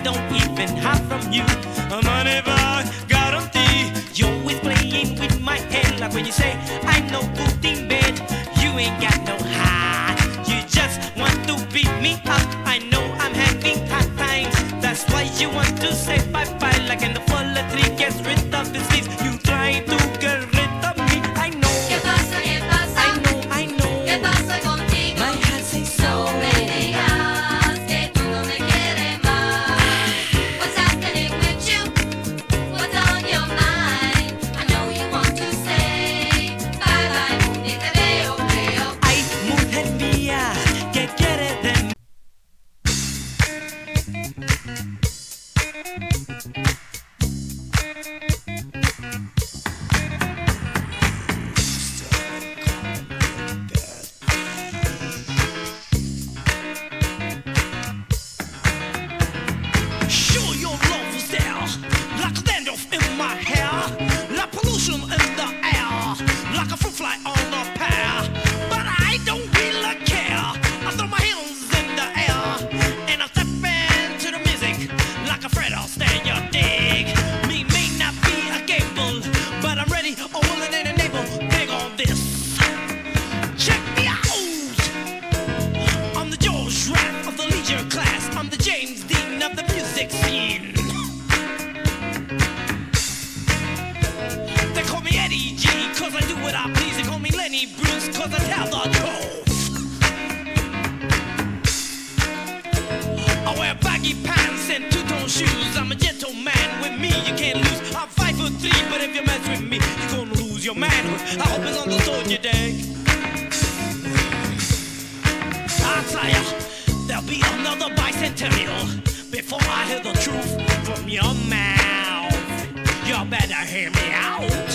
don't even hide from you. A money bar guarantee. You're always playing with my head, like when you say I know good in bed. You ain't got no heart. You just want to beat me up. I know I'm having hard times. That's why you want to say bye bye, like in the fall a tree gets rid of its leaves. You try to get rid of me. I know. ¿Qué pasa? ¿Qué pasa? I know. ¿Qué pasa contigo? My heart says so. No me digas que tú no me quieres más. What's happening with you? What's on your mind? I know you want to say bye bye. Ni te veo, veo. Ay, mujer mía, ¿qué quieres de mí? Sure, your love was there, like dandruff in my hair, like pollution in the air, like a fruit fly on a pear. But I don't really care. I throw my hands in the air and I step into the music like a Fred Astaire. You dig me? May not be a gable, but I'm ready, willing and able. Dig on this. Check me out. I'm the George Rapp of the leisure class. I'm the James Dean of the music scene. They call me Eddie G, cause I do what I please. They call me Lenny Bruce, cause I tell the truth. I wear baggy pants and two-tone shoes. I'm a gentleman, with me you can't lose. I'm 5'3", but if you mess with me, you're gonna lose your manhood. I hope it's understood, you dig? I'll tell ya, there'll be another bicentennial before I hear the truth from your mouth. You better hear me out.